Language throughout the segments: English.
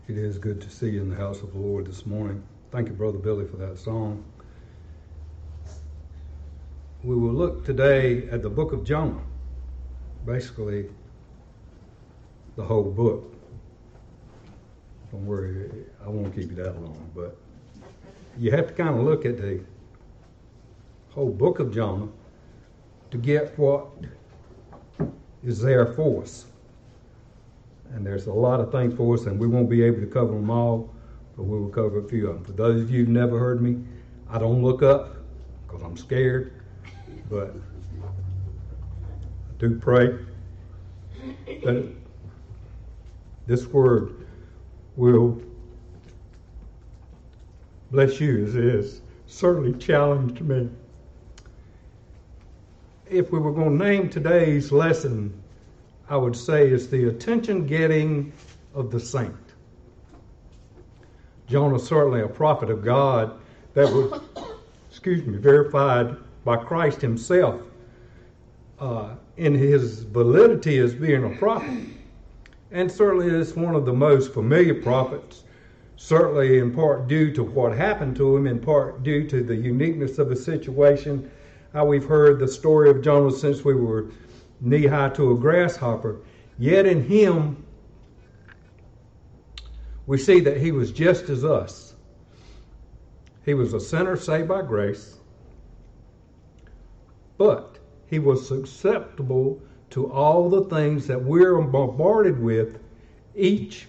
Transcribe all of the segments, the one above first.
It is good to see you in the house of the Lord this morning. Thank you, Brother Billy, for that song. We will look today at the book of Jonah, basically the whole book. Don't worry, I won't keep you that long, but you have to kind of look at the whole book of Jonah to get what is there for us. And there's a lot of things for us, and we won't be able to cover them all, but we will cover a few of them. For those of you who've never heard me, I don't look up because I'm scared, but I do pray that this word will bless you, as it has certainly challenged me. If we were going to name today's lesson, I would say it's the attention-getting of the saint. Jonah is certainly a prophet of God that was, verified by Christ himself in his validity as being a prophet. And certainly is one of the most familiar prophets, certainly in part due to what happened to him, in part due to the uniqueness of the situation, how we've heard the story of Jonah since we were knee-high to a grasshopper. Yet in him, we see that he was just as us. He was a sinner saved by grace, but he was susceptible to all the things that we're bombarded with each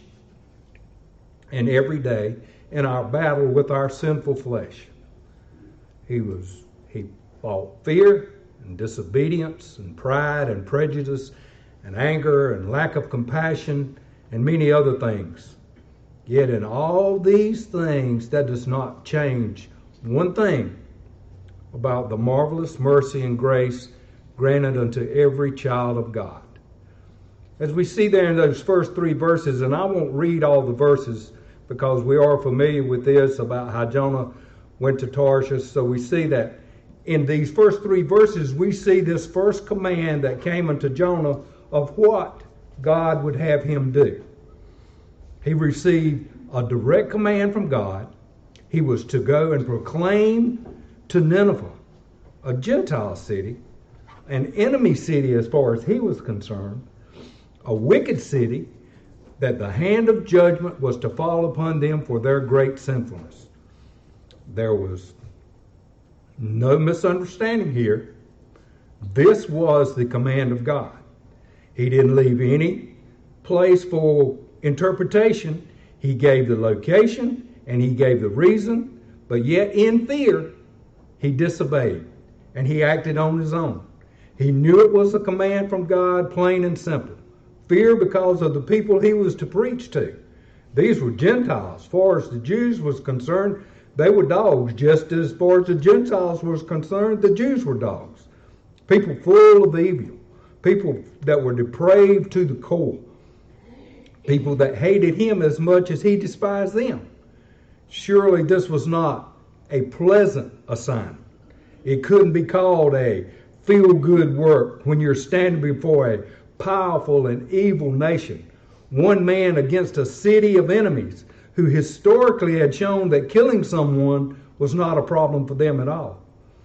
and every day in our battle with our sinful flesh. He fought fear and disobedience and pride and prejudice and anger and lack of compassion and many other things. Yet in all these things, that does not change one thing about the marvelous mercy and grace granted unto every child of God. As we see there in those first three verses, and I won't read all the verses because we are familiar with this about how Jonah went to Tarshish, so we see that in these first three verses, we see this first command that came unto Jonah of what God would have him do. He received a direct command from God. He was to go and proclaim to Nineveh, a Gentile city, an enemy city as far as he was concerned, a wicked city, that the hand of judgment was to fall upon them for their great sinfulness. There was no misunderstanding here. This was the command of God. He didn't leave any place for interpretation. He gave the location and he gave the reason, but yet in fear, he disobeyed and he acted on his own. He knew it was a command from God, plain and simple. Fear because of the people he was to preach to. These were Gentiles. As far as the Jews was concerned, they were dogs, just as far as the Gentiles was concerned, the Jews were dogs. People full of evil. People that were depraved to the core. People that hated him as much as he despised them. Surely this was not a pleasant assignment. It couldn't be called a feel-good work when you're standing before a powerful and evil nation. One man against a city of enemies, who historically had shown that killing someone was not a problem for them at all.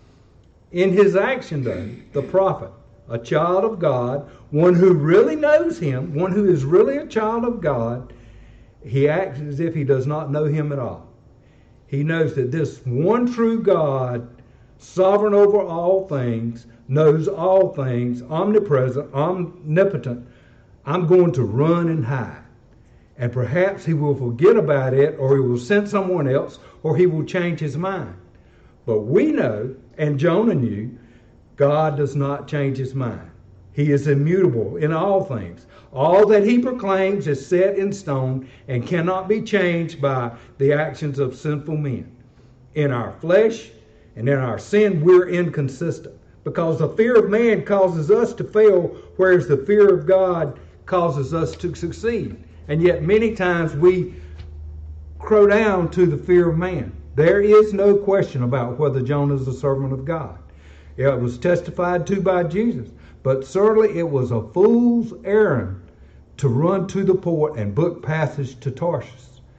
In his action, though, the prophet, a child of God, one who really knows him, one who is really a child of God, he acts as if he does not know him at all. He knows that this one true God, sovereign over all things, knows all things, omnipresent, omnipotent, I'm going to run and hide. And perhaps he will forget about it, or he will send someone else, or he will change his mind. But we know, and Jonah knew, God does not change his mind. He is immutable in all things. All that he proclaims is set in stone and cannot be changed by the actions of sinful men. In our flesh and in our sin, we're inconsistent because the fear of man causes us to fail, whereas the fear of God causes us to succeed. And yet many times we crow down to the fear of man. There is no question about whether Jonah is a servant of God. It was testified to by Jesus. But certainly it was a fool's errand to run to the port and book passage to Tarshish.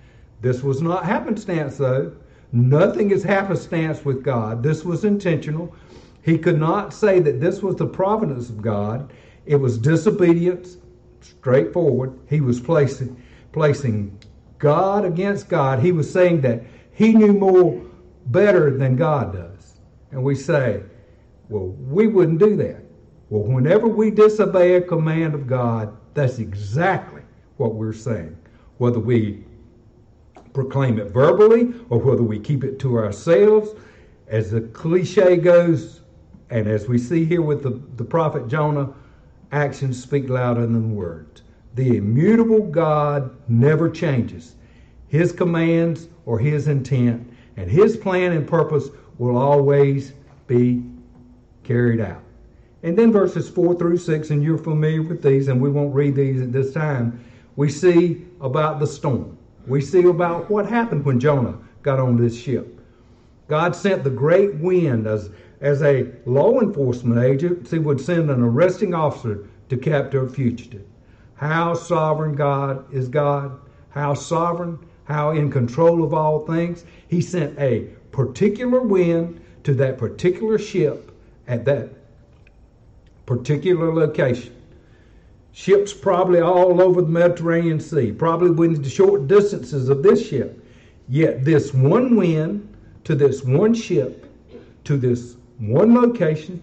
This was not happenstance, though. Nothing is happenstance with God. This was intentional. He could not say that this was the providence of God. It was disobedience, straightforward. He was placing God against God. He was saying that he knew more better than God does. And we say, well, we wouldn't do that. Well, whenever we disobey a command of God, that's exactly what we're saying. Whether we proclaim it verbally or whether we keep it to ourselves, as the cliche goes, and as we see here with the prophet Jonah, actions speak louder than words. The immutable God never changes. His commands or his intent and his plan and purpose will always be carried out. And then verses 4 through 6, and you're familiar with these, and we won't read these at this time, we see about the storm. We see about what happened when Jonah got on this ship. God sent the great wind as a law enforcement agency would send an arresting officer to capture a fugitive. How sovereign God is God. How sovereign, how in control of all things. He sent a particular wind to that particular ship at that particular location. Ships probably all over the Mediterranean Sea, probably within the short distances of this ship. Yet this one wind to this one ship, to this one location,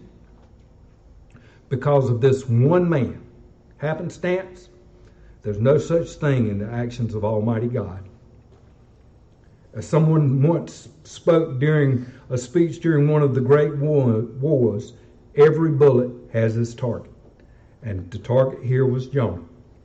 because of this one man. Happenstance? There's no such thing in the actions of Almighty God. As someone once spoke during a speech during one of the great wars, every bullet has its target. And the target here was Jonah.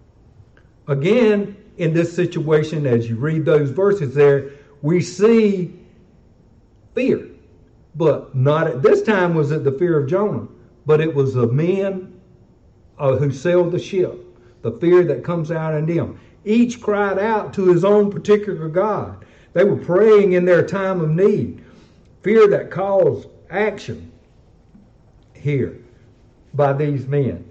Again, in this situation, as you read those verses there, we see fear. But not at this time was it the fear of Jonah, but it was the men who sailed the ship, the fear that comes out in them. Each cried out to his own particular God. They were praying in their time of need. Fear that caused action here by these men.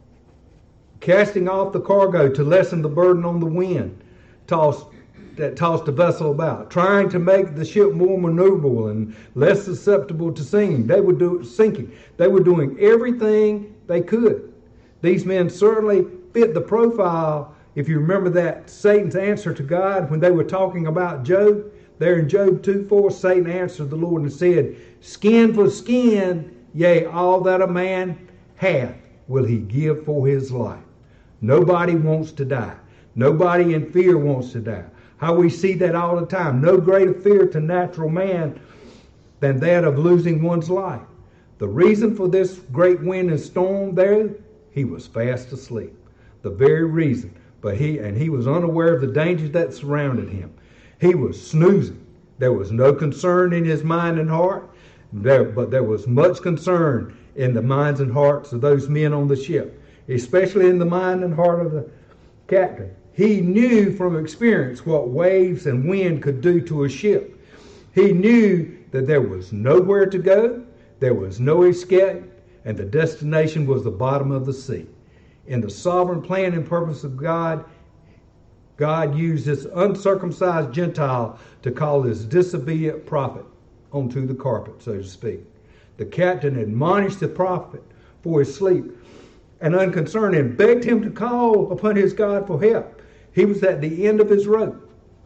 Casting off the cargo to lessen the burden on the wind that tossed the vessel about, trying to make the ship more maneuverable and less susceptible to sinking. They were doing everything they could. These men certainly fit the profile. If you remember that Satan's answer to God when they were talking about Job, there in Job 2:4, Satan answered the Lord and said, "Skin for skin, yea, all that a man hath will he give for his life." Nobody wants to die. Nobody in fear wants to die. How we see that all the time. No greater fear to natural man than that of losing one's life. The reason for this great wind and storm there, he was fast asleep. The very reason. But he was unaware of the dangers that surrounded him. He was snoozing. There was no concern in his mind and heart, but there was much concern in the minds and hearts of those men on the ship, especially in the mind and heart of the captain. He knew from experience what waves and wind could do to a ship. He knew that there was nowhere to go, there was no escape, and the destination was the bottom of the sea. In the sovereign plan and purpose of God, God used this uncircumcised Gentile to call his disobedient prophet onto the carpet, so to speak. The captain admonished the prophet for his sleep and unconcerned and begged him to call upon his God for help. He was at the end of his rope.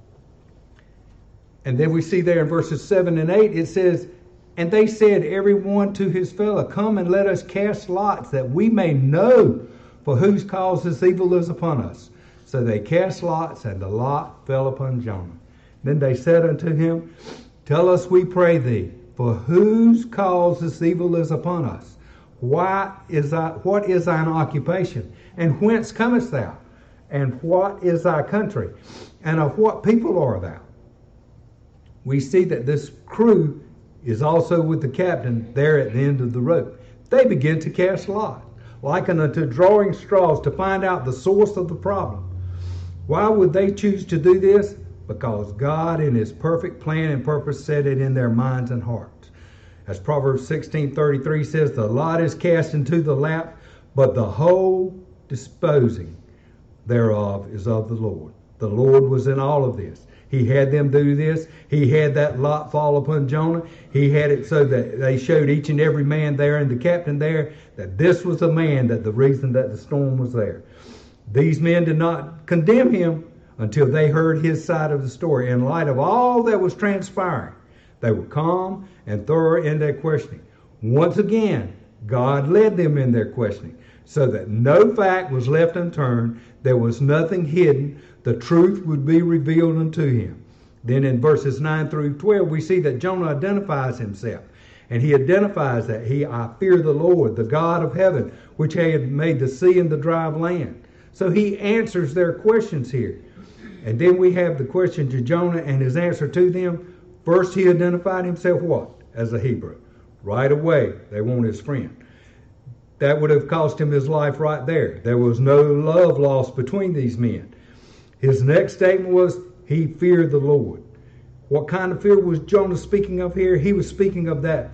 And then we see there in verses 7 and 8, it says, "And they said, every one to his fellow, come and let us cast lots, that we may know for whose cause this evil is upon us. So they cast lots, and the lot fell upon Jonah. Then they said unto him, Tell us, we pray thee, for whose cause this evil is upon us? What is thine occupation? And whence comest thou? And what is thy country? And of what people art thou?" We see that this crew is also with the captain there at the end of the rope. They begin to cast lots, likened unto drawing straws to find out the source of the problem. Why would they choose to do this? Because God in his perfect plan and purpose set it in their minds and hearts. As Proverbs 16:33 says, "The lot is cast into the lap, but the whole disposing thereof is of the Lord." The Lord was in all of this. He had them do this. He had that lot fall upon Jonah. He had it so that they showed each and every man there and the captain there that this was the man, that the reason that the storm was there. These men did not condemn him until they heard his side of the story. In light of all that was transpiring, they were calm and thorough in their questioning. Once again, God led them in their questioning so that no fact was left unturned. There was nothing hidden. The truth would be revealed unto him. Then in verses 9 through 12, we see that Jonah identifies himself. And he identifies that I fear the Lord, the God of heaven, which had made the sea and the dry land. So he answers their questions here. And then we have the question to Jonah and his answer to them. First, he identified himself what? As a Hebrew. Right away, they want his friend. That would have cost him his life right there. There was no love lost between these men. His next statement was he feared the Lord. What kind of fear was Jonah speaking of here? He was speaking of that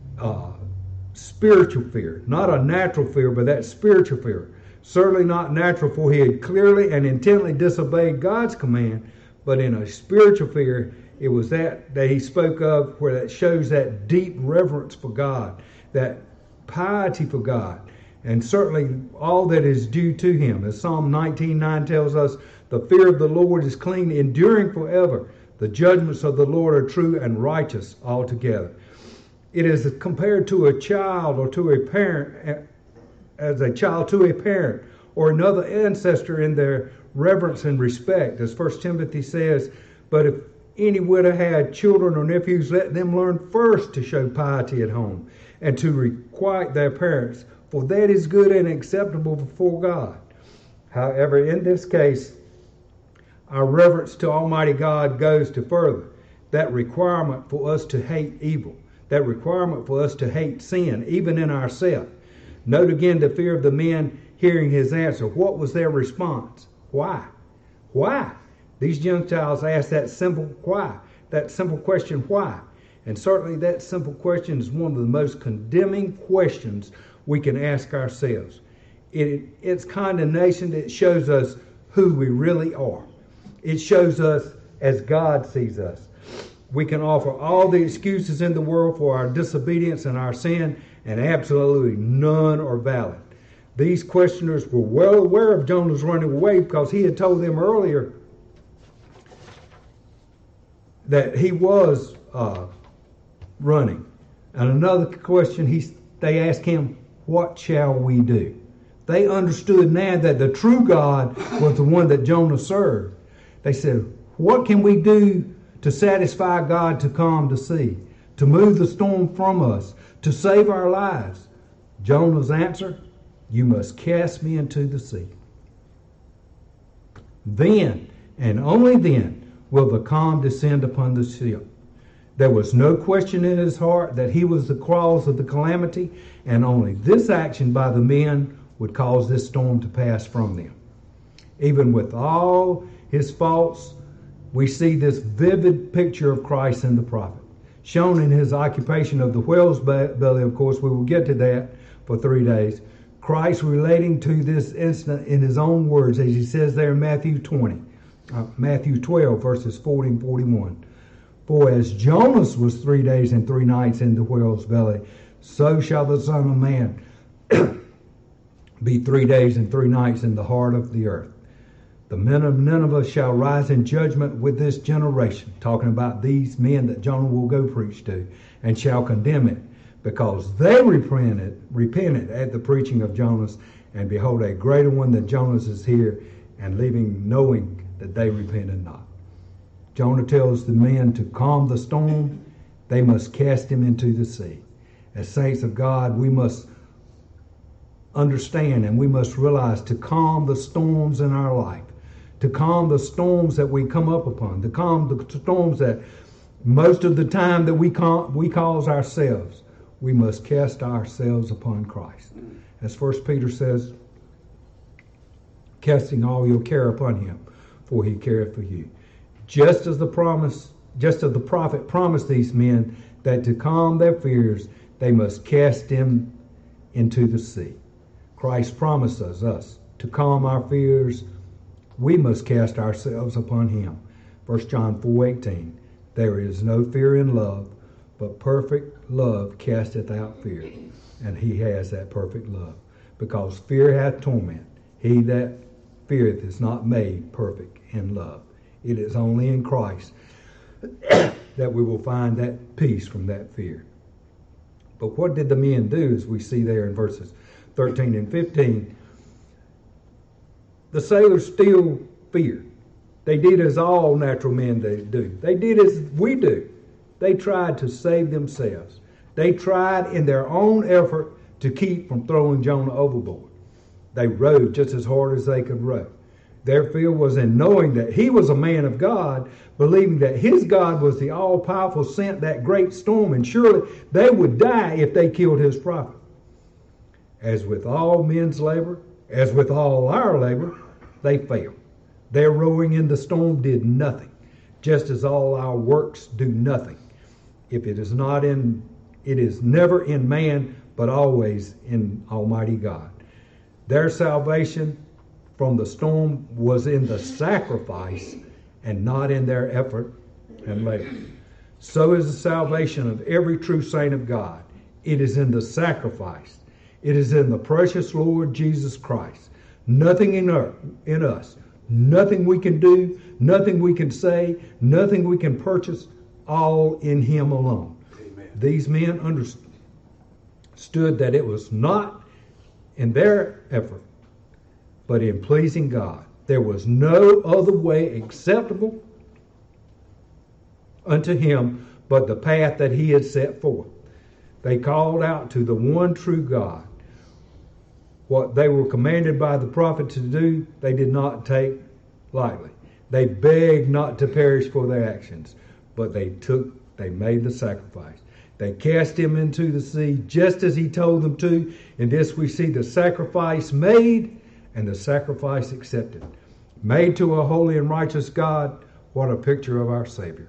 spiritual fear. Not a natural fear, but that spiritual fear. Certainly not natural, for he had clearly and intently disobeyed God's command, but in a spiritual fear, it was that he spoke of, where that shows that deep reverence for God, that piety for God, and certainly all that is due to him. As Psalm 19:9 tells us, the fear of the Lord is clean, enduring forever. The judgments of the Lord are true and righteous altogether. It is compared to a child or to a parent, as a child to a parent or another ancestor in their reverence and respect. As 1 Timothy says, but if any widow had children or nephews, let them learn first to show piety at home and to requite their parents, for that is good and acceptable before God. However, in this case, our reverence to Almighty God goes to further. That requirement for us to hate evil, that requirement for us to hate sin, even in ourselves. Note again the fear of the men hearing his answer. What was their response? Why? Why? These Gentiles asked that simple why, that simple question, why? And certainly that simple question is one of the most condemning questions we can ask ourselves. It's condemnation that shows us who we really are. It shows us as God sees us. We can offer all the excuses in the world for our disobedience and our sin, and absolutely none are valid. These questioners were well aware of Jonah's running away, because he had told them earlier that he was running. And another question, they asked him, what shall we do? They understood now that the true God was the one that Jonah served. They said, what can we do to satisfy God to calm the sea, to move the storm from us, to save our lives? Jonah's answer, you must cast me into the sea. Then, and only then, will the calm descend upon the ship. There was no question in his heart that he was the cause of the calamity, and only this action by the men would cause this storm to pass from them. Even with all his faults, we see this vivid picture of Christ in the prophet, shown in his occupation of the whale's belly. Of course, we will get to that for 3 days. Christ relating to this incident in his own words, as he says there in Matthew 12, verses 40 and 41. For as Jonas was 3 days and 3 nights in the whale's belly, so shall the Son of Man be 3 days and 3 nights in the heart of the earth. The men of Nineveh shall rise in judgment with this generation, talking about these men that Jonah will go preach to, and shall condemn it, because they repented at the preaching of Jonas, and behold, a greater one than Jonas is here, and leaving knowing that they repented not. Jonah tells the men to calm the storm. They must cast him into the sea. As saints of God, we must understand and we must realize to calm the storms in our life, to calm the storms that we come up upon, to calm the storms that most of the time that we cause ourselves, we must cast ourselves upon Christ. As 1 Peter says, casting all your care upon him, for he careth for you. Just as the prophet promised these men that to calm their fears, they must cast him into the sea. Christ promises us to calm our fears. We must cast ourselves upon him. 1 John 4:18. There is no fear in love, but perfect love casteth out fear. And he has that perfect love. Because fear hath torment. He that feareth is not made perfect in love. It is only in Christ that we will find that peace from that fear. But what did the men do, as we see there in verses 13 and 15? The sailors still feared. They did as all natural men do. They did as we do. They tried to save themselves. They tried in their own effort to keep from throwing Jonah overboard. They rowed just as hard as they could row. Their fear was in knowing that he was a man of God, believing that his God was the all-powerful, sent that great storm, and surely they would die if they killed his prophet. As with all men's labor, as with all our labor, they failed. Their rowing in the storm did nothing, just as all our works do nothing. If it is not in, it is never in man, but always in Almighty God. Their salvation from the storm was in the sacrifice and not in their effort and labor. So is the salvation of every true saint of God. It is in the sacrifice. It is in the precious Lord Jesus Christ. Nothing in us, nothing we can do, nothing we can say, nothing we can purchase, all in him alone. Amen. These men understood that it was not in their effort, but in pleasing God. There was no other way acceptable unto him but the path that he had set forth. They called out to the one true God. What they were commanded by the prophet to do, they did not take lightly. They begged not to perish for their actions, but they made the sacrifice. They cast him into the sea just as he told them to. In this we see the sacrifice made and the sacrifice accepted. Made to a holy and righteous God, what a picture of our Savior.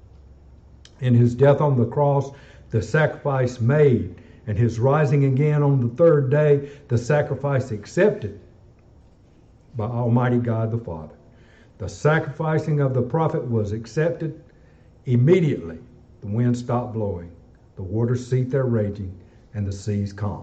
In his death on the cross, the sacrifice made, and his rising again on the third day, the sacrifice accepted by Almighty God the Father. The sacrificing of the prophet was accepted immediately. The wind stopped blowing, the waters ceased their raging, and the seas calm.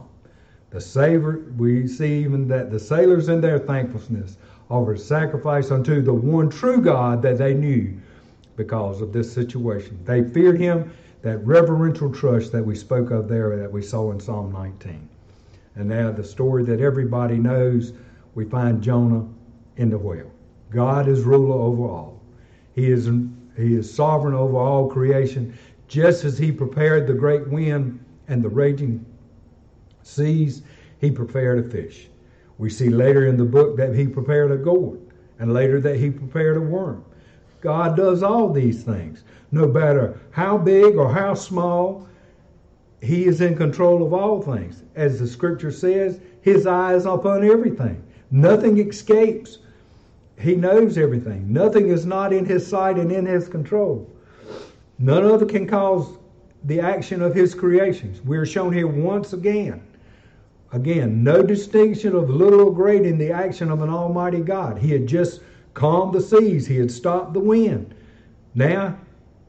We see even that the sailors in their thankfulness offered sacrifice unto the one true God that they knew because of this situation. They feared him, that reverential trust that we spoke of there, that we saw in Psalm 19. And now the story that everybody knows, we find Jonah in the whale. God is ruler over all. He is sovereign over all creation. Just as he prepared the great wind and the raging seas, he prepared a fish. We see later in the book that he prepared a gourd, and later that he prepared a worm. God does all these things. No matter how big or how small, he is in control of all things. As the scripture says, his eye is upon everything. Nothing escapes. He knows everything. Nothing is not in his sight and in his control. None of it can cause the action of his creations. We are shown here once again. Again, no distinction of little or great in the action of an almighty God. He had just calmed the seas. He had stopped the wind. Now,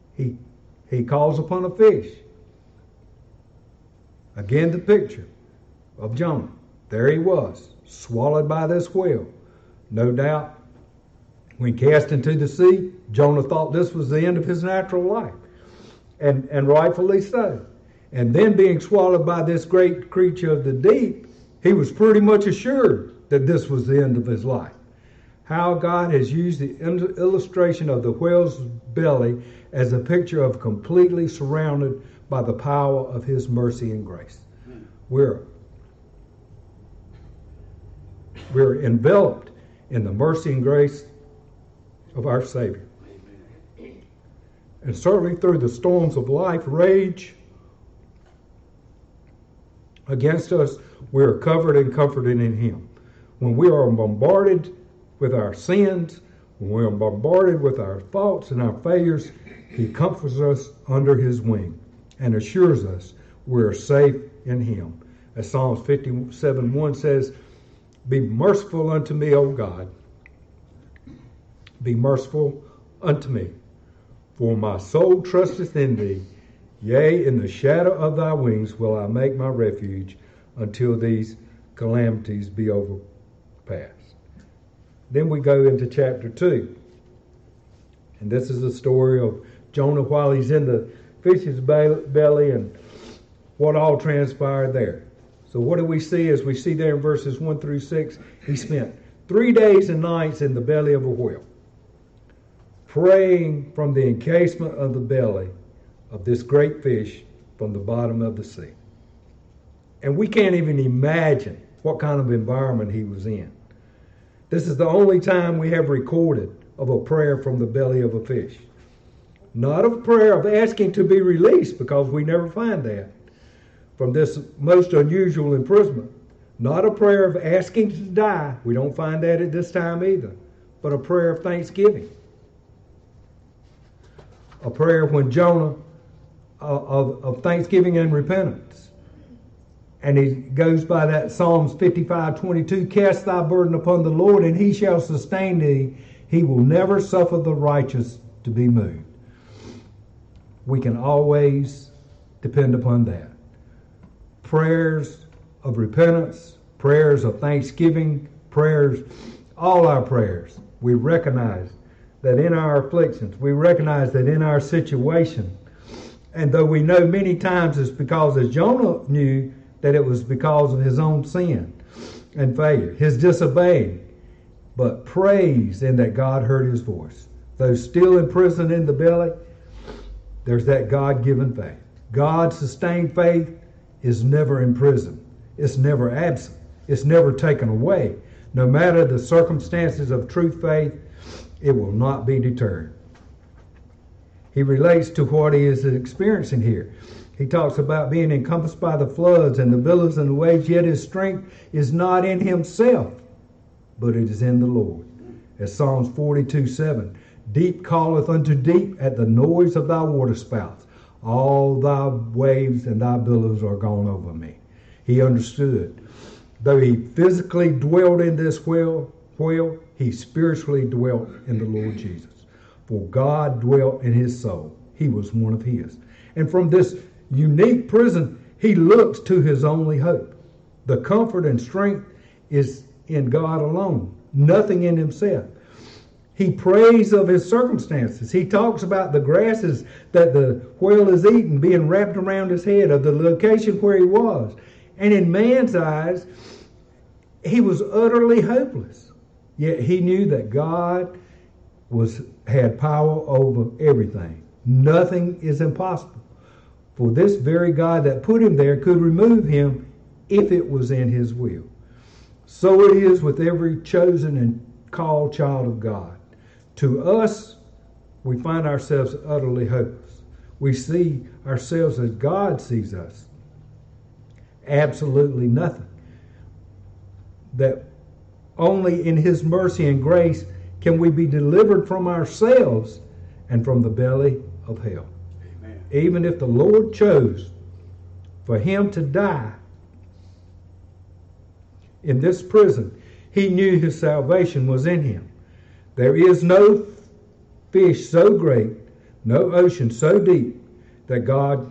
he calls upon a fish. Again, the picture of Jonah. There he was, swallowed by this whale. No doubt, when cast into the sea, Jonah thought this was the end of his natural life. And rightfully so. And then being swallowed by this great creature of the deep, he was pretty much assured that this was the end of his life. How God has used the illustration of the whale's belly as a picture of completely surrounded by the power of his mercy and grace. We're enveloped in the mercy and grace of our Savior. And certainly through the storms of life rage against us, we are covered and comforted in him. When we are bombarded with our sins, when we are bombarded with our faults and our failures, he comforts us under his wing and assures us we are safe in him. As Psalms 57:1 says, "Be merciful unto me, O God. Be merciful unto me, For my soul trusteth in thee. Yea, in the shadow of thy wings will I make my refuge until these calamities be overpassed. Then we go into chapter 2. And this is the story of Jonah while he's in the fish's belly and what all transpired there. So what do we see as we see there in verses 1 through 6? He spent 3 days and nights in the belly of a whale, praying from the encasement of the belly of this great fish from the bottom of the sea. And we can't even imagine what kind of environment he was in. This is the only time we have recorded of a prayer from the belly of a fish. Not a prayer of asking to be released, because we never find that from this most unusual imprisonment. Not a prayer of asking to die. We don't find that at this time either. But a prayer of thanksgiving. A prayer when Jonah of thanksgiving and repentance. And he goes by that Psalms 55:22, cast thy burden upon the Lord, and he shall sustain thee. He will never suffer the righteous to be moved. We can always depend upon that. Prayers of repentance, prayers of thanksgiving, prayers, all our prayers. We recognize that in our afflictions, we recognize that in our situation, and though we know many times it's because, as Jonah knew, that it was because of his own sin and failure, his disobeying, but praise in that God heard his voice. Though still in prison in the belly, there's that God-given faith. God-sustained faith is never in prison. It's never absent. It's never taken away. No matter the circumstances of true faith, it will not be deterred. He relates to what he is experiencing here. He talks about being encompassed by the floods and the billows and the waves, yet his strength is not in himself, but it is in the Lord. As Psalms 42:7, deep calleth unto deep at the noise of thy waterspouts. All thy waves and thy billows are gone over me. He understood. Though he physically dwelled in this whale, he spiritually dwelt in the Lord Jesus. For God dwelt in his soul. He was one of his. And from this unique prison, he looks to his only hope. The comfort and strength is in God alone, nothing in himself. He prays of his circumstances. He talks about the grasses that the whale is eating being wrapped around his head, of the location where he was. And in man's eyes, he was utterly hopeless. Yet he knew that God had power over everything. Nothing is impossible. For this very God that put him there could remove him if it was in his will. So it is with every chosen and called child of God. To us, we find ourselves utterly hopeless. We see ourselves as God sees us. Absolutely nothing. That only in his mercy and grace can we be delivered from ourselves and from the belly of hell. Amen. Even if the Lord chose for him to die in this prison, he knew his salvation was in him. There is no fish so great, no ocean so deep that God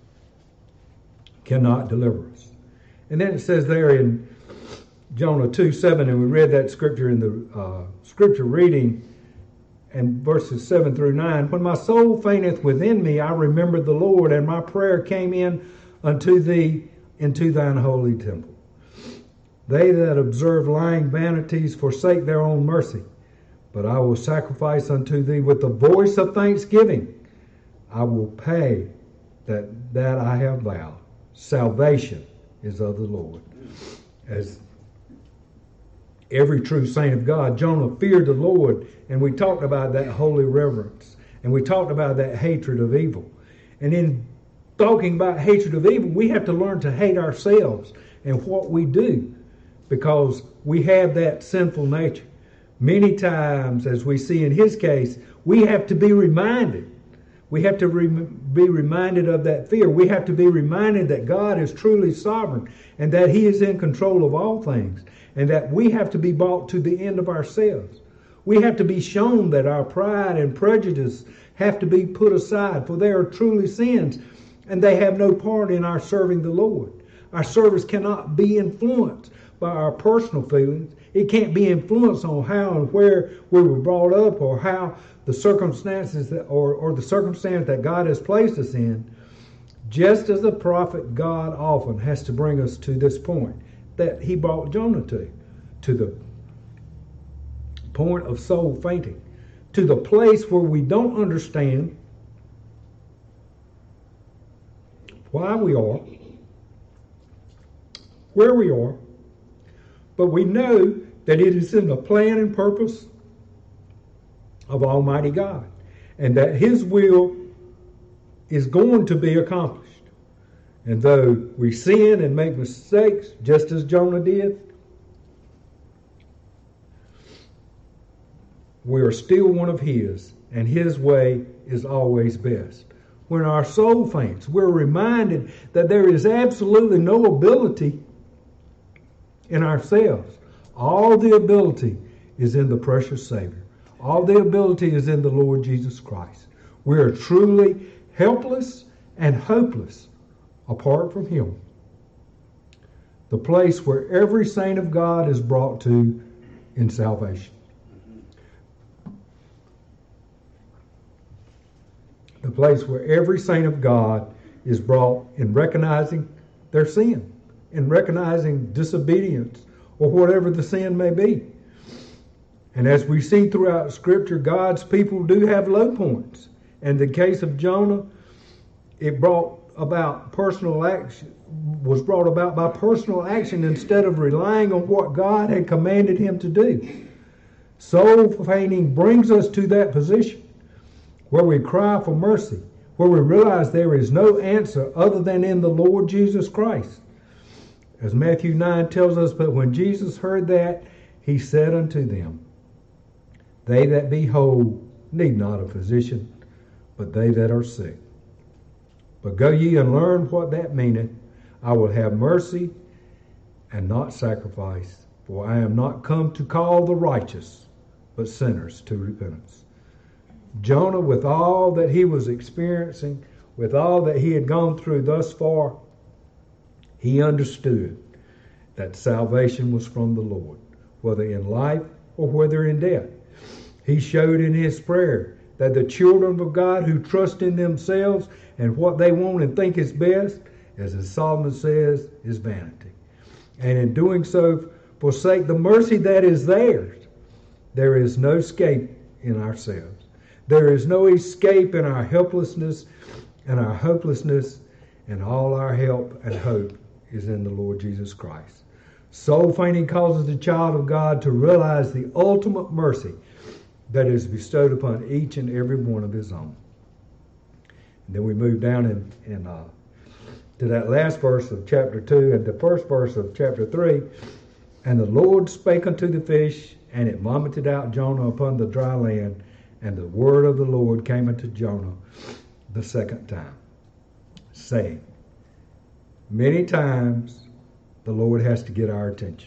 cannot deliver us. And then it says there in Jonah 2:7, and we read that scripture in the scripture reading, and verses 7 through 9. When my soul fainteth within me, I remembered the Lord, and my prayer came in unto thee into thine holy temple. They that observe lying vanities forsake their own mercy, but I will sacrifice unto thee with the voice of thanksgiving. I will pay that I have vowed. Salvation is of the Lord. As every true saint of God, Jonah feared the Lord, and we talked about that holy reverence, and we talked about that hatred of evil. And in talking about hatred of evil, we have to learn to hate ourselves and what we do, because we have that sinful nature. Many times, as we see in his case, we have to be reminded. We have to be reminded of that fear. We have to be reminded that God is truly sovereign and that he is in control of all things, and that we have to be brought to the end of ourselves. We have to be shown that our pride and prejudice have to be put aside, for they are truly sins, and they have no part in our serving the Lord. Our service cannot be influenced by our personal feelings. It can't be influenced on how and where we were brought up, or how the circumstances or the circumstance that God has placed us in. Just as the prophet, God often has to bring us to this point that he brought Jonah to the point of soul fainting, to the place where we don't understand why we are, where we are, but we know that it is in the plan and purpose of Almighty God, and that his will is going to be accomplished. And though we sin and make mistakes, just as Jonah did, we are still one of his, and his way is always best. When our soul faints, we're reminded that there is absolutely no ability in ourselves. All the ability is in the precious Savior. All the ability is in the Lord Jesus Christ. We are truly helpless and hopeless apart from him. The place where every saint of God is brought to in salvation. The place where every saint of God is brought in recognizing their sin, in recognizing disobedience, or whatever the sin may be. And as we see throughout Scripture, God's people do have low points. And in the case of Jonah, it brought about personal action, was brought about by personal action instead of relying on what God had commanded him to do. Soul fainting brings us to that position where we cry for mercy, where we realize there is no answer other than in the Lord Jesus Christ. As Matthew 9 tells us, but when Jesus heard that, he said unto them, they that be whole need not a physician, but they that are sick. But go ye and learn what that meaneth. I will have mercy and not sacrifice, for I am not come to call the righteous, but sinners to repentance. Jonah, with all that he was experiencing, with all that he had gone through thus far, he understood that salvation was from the Lord, whether in life or whether in death. He showed in his prayer that the children of God who trust in themselves and what they want and think is best, as Solomon says, is vanity. And in doing so, forsake the mercy that is theirs. There is no escape in ourselves. There is no escape in our helplessness and our hopelessness, and all our help and hope is in the Lord Jesus Christ. Soul fainting causes the child of God to realize the ultimate mercy that is bestowed upon each and every one of his own. And then we move down to that last verse of chapter 2 and the first verse of chapter 3. And the Lord spake unto the fish, and it vomited out Jonah upon the dry land. And the word of the Lord came unto Jonah the second time, saying, many times the Lord has to get our attention.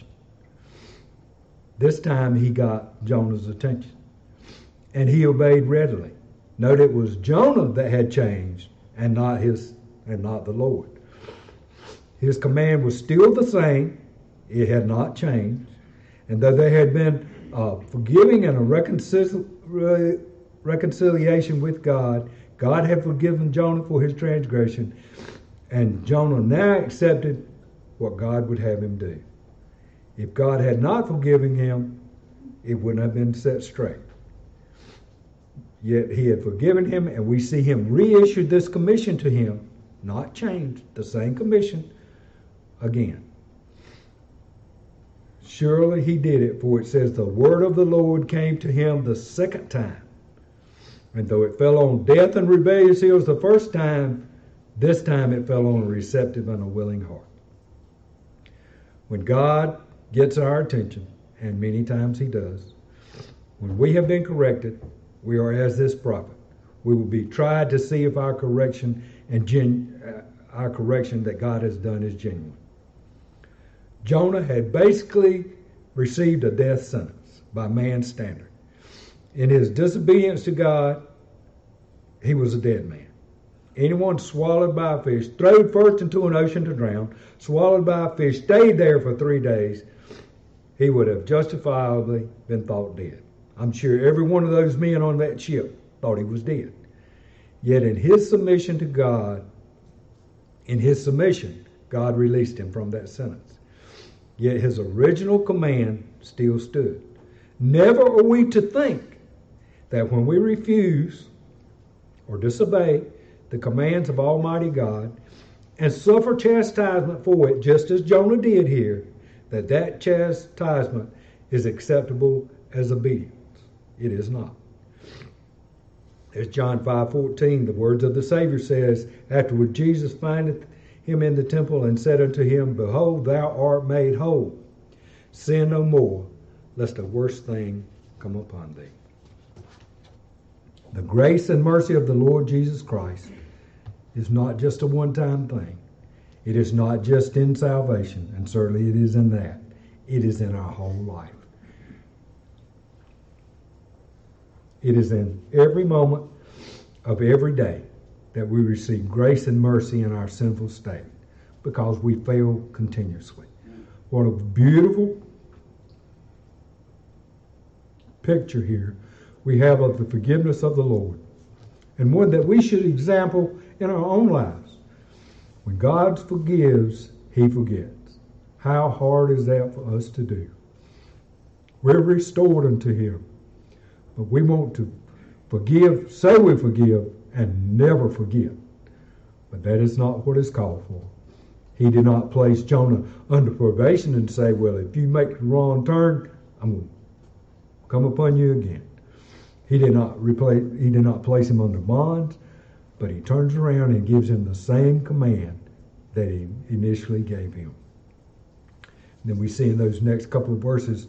This time he got Jonah's attention, and he obeyed readily. Note it was Jonah that had changed, and not the Lord. His command was still the same; it had not changed. And though there had been forgiving and a reconciliation with God, God had forgiven Jonah for his transgression, and Jonah now accepted what God would have him do. If God had not forgiven him, it wouldn't have been set straight. Yet he had forgiven him, and we see him reissue this commission to him, not changed, the same commission again. Surely he did it, for it says the word of the Lord came to him the second time. And though it fell on deaf and rebellious ears the first time, this time it fell on a receptive and a willing heart. When God gets our attention, and many times he does, when we have been corrected, we are as this prophet. We will be tried to see if our correction our correction that God has done is genuine. Jonah had basically received a death sentence by man's standard. In his disobedience to God, he was a dead man. Anyone swallowed by a fish, thrown first into an ocean to drown, swallowed by a fish, stayed there for 3 days, he would have justifiably been thought dead. I'm sure every one of those men on that ship thought he was dead. Yet in his submission to God, God released him from that sentence. Yet his original command still stood. Never are we to think that when we refuse or disobey the commands of Almighty God and suffer chastisement for it, just as Jonah did here, that chastisement is acceptable as obedience. It is not. As John 5:14, the words of the Savior says, afterward Jesus findeth him in the temple and said unto him, Behold, thou art made whole. Sin no more, lest a worse thing come upon thee. The grace and mercy of the Lord Jesus Christ is not just a one-time thing. It is not just in salvation, and certainly it is in that. It is in our whole life. It is in every moment of every day that we receive grace and mercy in our sinful state because we fail continuously. What a beautiful picture here we have of the forgiveness of the Lord, and one that we should example in our own lives. When God forgives, he forgets. How hard is that for us to do? We're restored unto him. But we want to forgive, say we forgive, and never forget. But that is not what is called for. He did not place Jonah under probation and say, well, if you make the wrong turn, I'm going to come upon you again. He did not place him under bonds, but he turns around and gives him the same command that he initially gave him. Then we see in those next couple of verses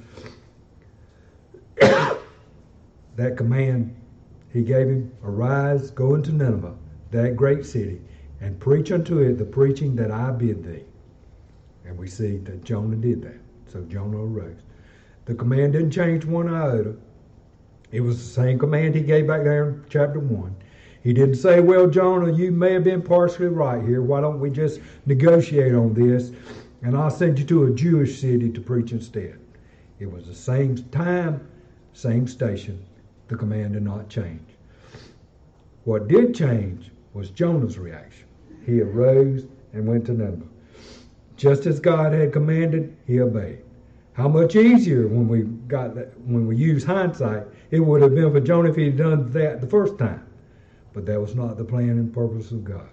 that command he gave him, arise, go into Nineveh, that great city, and preach unto it the preaching that I bid thee. And we see that Jonah did that. So Jonah arose. The command didn't change one iota. It was the same command he gave back there in chapter 1. He didn't say, well, Jonah, you may have been partially right here. Why don't we just negotiate on this, and I'll send you to a Jewish city to preach instead. It was the same time, same station. The command did not change. What did change was Jonah's reaction. He arose and went to Nineveh. Just as God had commanded, he obeyed. How much easier when we use hindsight, it would have been for Jonah if he had done that the first time. But that was not the plan and purpose of God.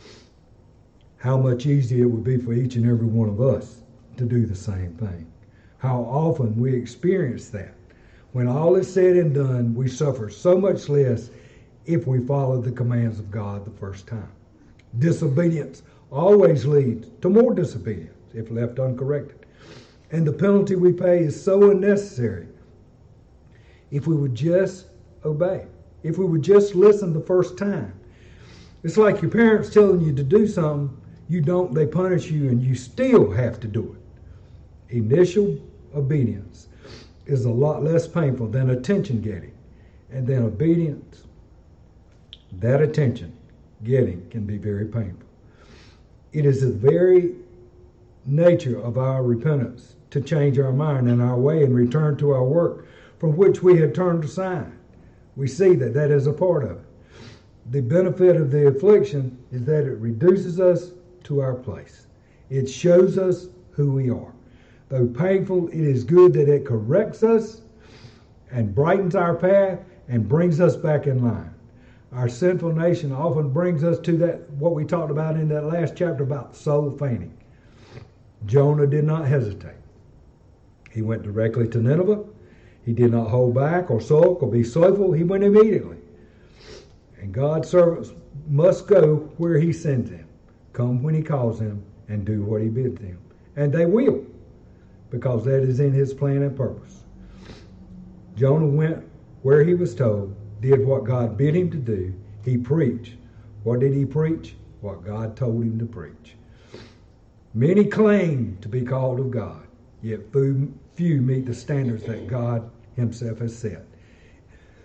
How much easier it would be for each and every one of us to do the same thing. How often we experience that. When all is said and done, we suffer so much less if we follow the commands of God the first time. Disobedience always leads to more disobedience if left uncorrected. And the penalty we pay is so unnecessary if we would just obey. If we would just listen the first time. It's like your parents telling you to do something, you don't, they punish you, and you still have to do it. Initial obedience is a lot less painful than attention getting. And then obedience, that attention getting can be very painful. It is the very nature of our repentance to change our mind and our way and return to our work from which we had turned aside. We see that that is a part of it. The benefit of the affliction is that it reduces us to our place. It shows us who we are. Though painful, it is good that it corrects us and brightens our path and brings us back in line. Our sinful nation often brings us to that, what we talked about in that last chapter about soul fainting. Jonah did not hesitate. He went directly to Nineveh. He did not hold back or sulk or be slothful. He went immediately. And God's servants must go where he sends them, come when he calls them, and do what he bids them. And they will, because that is in his plan and purpose. Jonah went where he was told, did what God bid him to do. He preached. What did he preach? What God told him to preach. Many claim to be called of God, yet few meet the standards that God himself has set.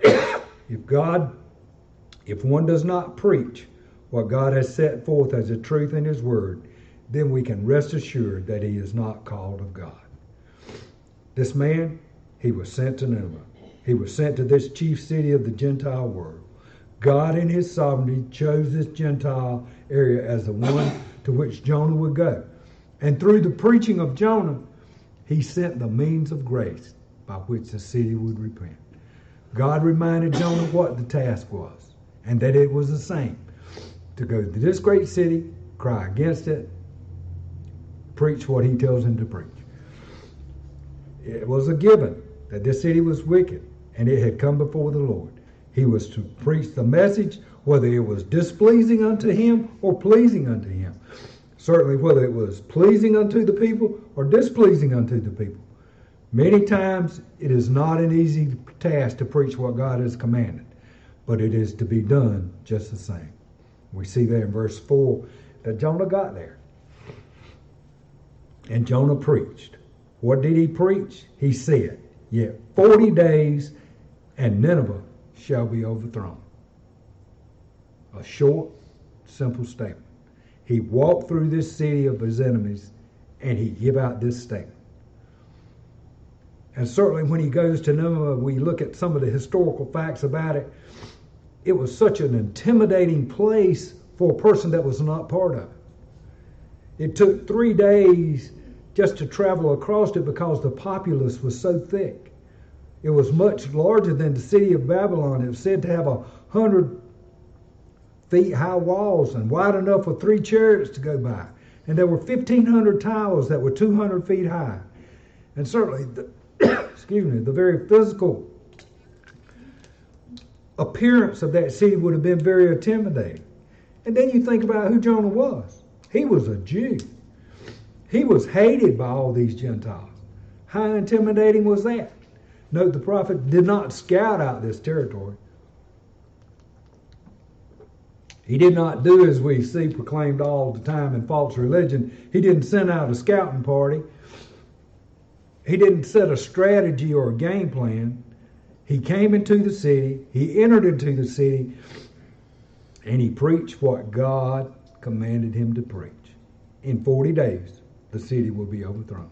If one does not preach what God has set forth as a truth in his word, then we can rest assured that he is not called of God. This man, he was sent to Nineveh. He was sent to this chief city of the Gentile world. God in his sovereignty chose this Gentile area as the one to which Jonah would go. And through the preaching of Jonah, he sent the means of grace by which the city would repent. God reminded Jonah what the task was, and that it was the same: to go to this great city, cry against it, preach what he tells him to preach. It was a given that this city was wicked, and it had come before the Lord. He was to preach the message, whether it was displeasing unto him or pleasing unto him. Certainly whether it was pleasing unto the people or displeasing unto the people. Many times it is not an easy task to preach what God has commanded, but it is to be done just the same. We see there in verse 4 that Jonah got there. And Jonah preached. What did he preach? He said, "Yet 40 days and Nineveh shall be overthrown." A short, simple statement. He walked through this city of his enemies and he gave out this statement. And certainly when he goes to Nineveh, we look at some of the historical facts about it. It was such an intimidating place for a person that was not part of it. It took 3 days just to travel across it because the populace was so thick. It was much larger than the city of Babylon. It was said to have 100 feet high walls and wide enough for 3 chariots to go by. And there were 1,500 towers that were 200 feet high. And certainly, the very physical appearance of that city would have been very intimidating. And then you think about who Jonah was. He was a Jew. He was hated by all these Gentiles. How intimidating was that? Note, the prophet did not scout out this territory. He did not do, as we see proclaimed all the time in false religion. He didn't send out a scouting party. He didn't set a strategy or a game plan. He came into the city. He entered into the city. And he preached what God commanded him to preach. In 40 days, the city will be overthrown.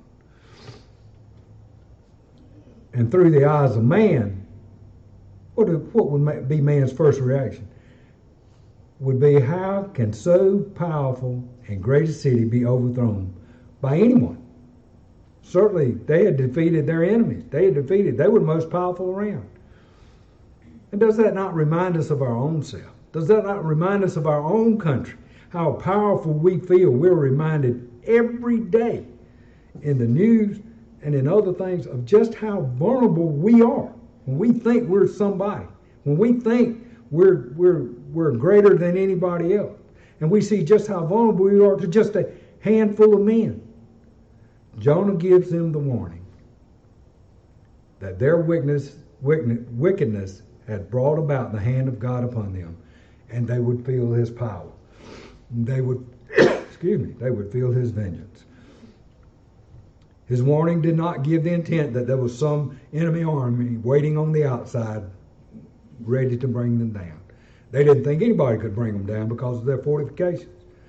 And through the eyes of man, what would be man's first reaction? Would be, how can so powerful and great a city be overthrown by anyone? Certainly, they had defeated their enemies. They were the most powerful around. And does that not remind us of our own self? Does that not remind us of our own country? How powerful we feel. We're reminded every day in the news and in other things of just how vulnerable we are. When we think we're somebody. When we think we're greater than anybody else. And we see just how vulnerable we are to just a handful of men. Jonah gives them the warning that their wickedness had brought about the hand of God upon them, and they would feel his power. They would, they would feel his vengeance. His warning did not give the intent that there was some enemy army waiting on the outside, ready to bring them down. They didn't think anybody could bring them down because of their fortifications.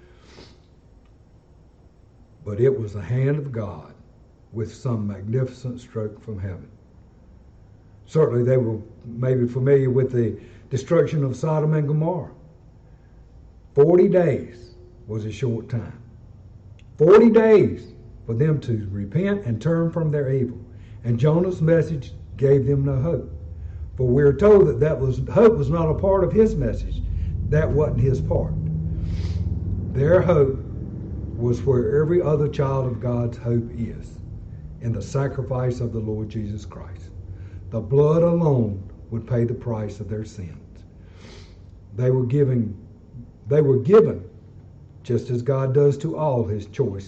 But it was the hand of God with some magnificent stroke from heaven. Certainly they were maybe familiar with the destruction of Sodom and Gomorrah. 40 days was a short time. 40 days for them to repent and turn from their evil. And Jonah's message gave them no hope. For we're told that hope was not a part of his message. That wasn't his part. Their hope was where every other child of God's hope is, in the sacrifice of the Lord Jesus Christ. The blood alone would pay the price of their sins. They were given just as God does to all his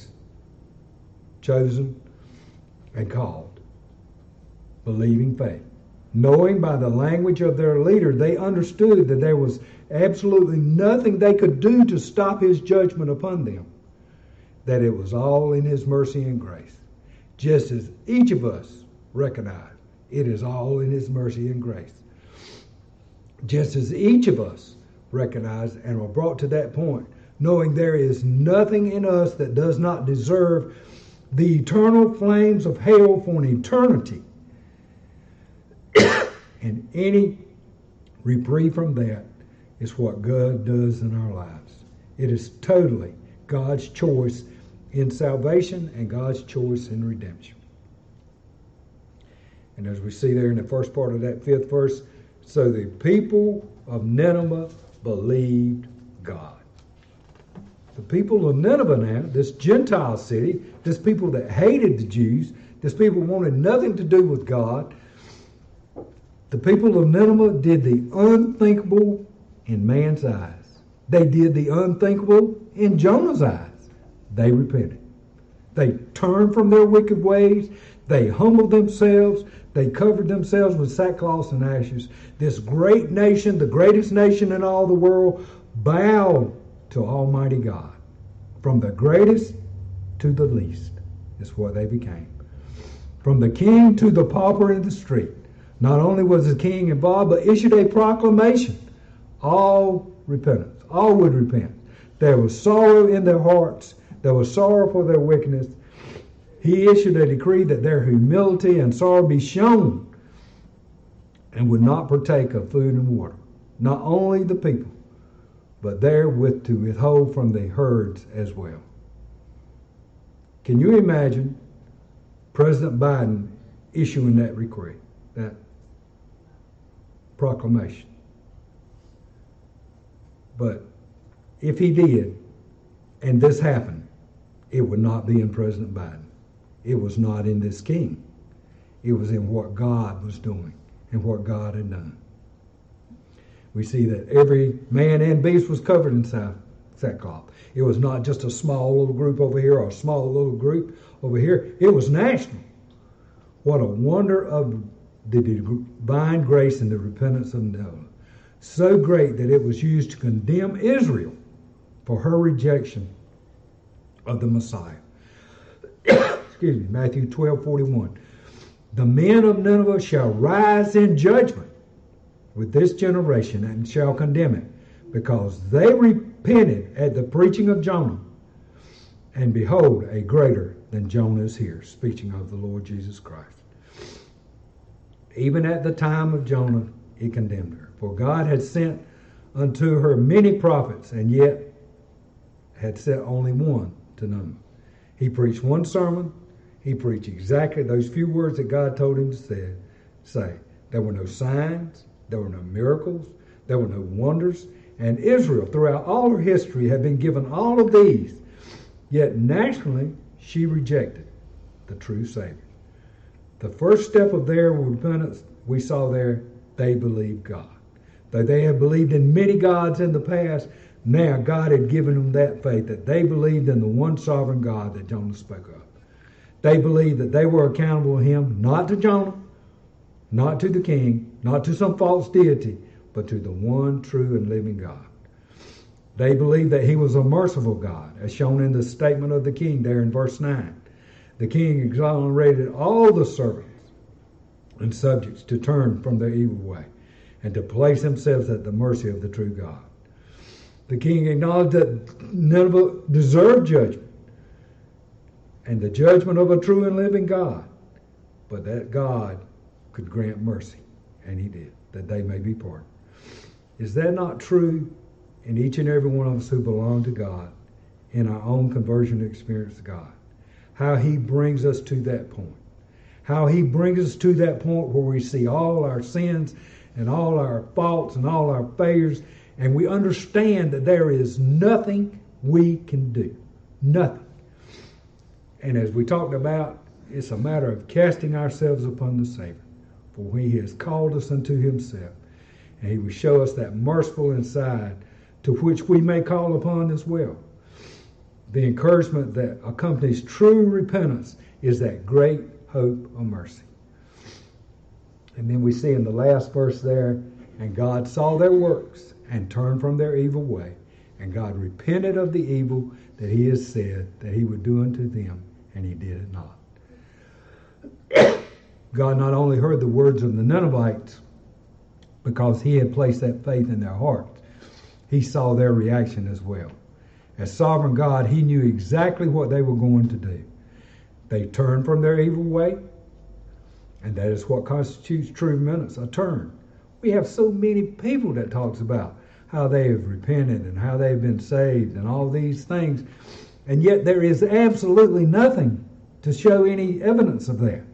chosen and called, believing faith. Knowing by the language of their leader, they understood that there was absolutely nothing they could do to stop his judgment upon them. That it was all in his mercy and grace. Just as each of us recognize it is all in his mercy and grace. just as each of us recognize and are brought to that point, knowing there is nothing in us that does not deserve the eternal flames of hell for an eternity, and any reprieve from that is what God does in our lives. It is totally God's choice in salvation and God's choice in redemption. And as we see there in the first part of that 5th verse, so the people of Nineveh believed God. The people of Nineveh now, this Gentile city, this people that hated the Jews, this people wanted nothing to do with God, the people of Nineveh did the unthinkable in man's eyes. They did the unthinkable in Jonah's eyes. They repented. They turned from their wicked ways. They humbled themselves. They covered themselves with sackcloth and ashes. This great nation, the greatest nation in all the world, bowed to Almighty God. From the greatest to the least is what they became. From the king to the pauper in the street. Not only was the king involved, but issued a proclamation. All repentance. All would repent. There was sorrow in their hearts. There was sorrow for their wickedness. He issued a decree that their humility and sorrow be shown and would not partake of food and water. Not only the people, but therewith to withhold from the herds as well. Can you imagine President Biden issuing that decree, that proclamation? But if he did, and this happened, it would not be in President Biden. It was not in this king. It was in what God was doing and what God had done. We see that every man and beast was covered in sackcloth. It was not just a small little group over here or a small little group over here. It was national. What a wonder of the divine grace and the repentance of Noah. So great that it was used to condemn Israel for her rejection of the Messiah. Excuse me, Matthew 12:41. The men of Nineveh shall rise in judgment with this generation and shall condemn it, because they repented at the preaching of Jonah. And behold, a greater than Jonah is here, speaking of the Lord Jesus Christ. Even at the time of Jonah, he condemned her. For God had sent unto her many prophets, and yet had sent only one to Nineveh. He preached one sermon. He preached exactly those few words that God told him to say. There were no signs. There were no miracles. There were no wonders. And Israel, throughout all her history, had been given all of these. Yet nationally, she rejected the true Savior. The first step of their repentance, we saw there, they believed God. Though they had believed in many gods in the past, now God had given them that faith, that they believed in the one sovereign God that Jonah spoke of. They believed that they were accountable to him, not to Jonah, not to the king, not to some false deity, but to the one true and living God. They believed that he was a merciful God, as shown in the statement of the king there in verse 9. The king exonerated all the servants and subjects to turn from their evil way and to place themselves at the mercy of the true God. The king acknowledged that Nineveh deserved judgment and the judgment of a true and living God, but that God could grant mercy, and he did, that they may be pardoned. Is that not true in each and every one of us who belong to God, in our own conversion experience to God? How he brings us to that point. How he brings us to that point where we see all our sins and all our faults and all our failures, and we understand that there is nothing we can do. Nothing. And as we talked about, it's a matter of casting ourselves upon the Savior, for he has called us unto himself, and he will show us that merciful inside to which we may call upon as well. The encouragement that accompanies true repentance is that great hope of mercy. And then we see in the last verse there, and God saw their works and turned from their evil way, and God repented of the evil that he has said that he would do unto them, and he did it not. God not only heard the words of the Ninevites, because he had placed that faith in their hearts. He saw their reaction as well. As sovereign God, he knew exactly what they were going to do. They turned from their evil way, and that is what constitutes true repentance, a turn. We have so many people that talks about how they have repented and how they've been saved and all these things, and yet there is absolutely nothing to show any evidence of that.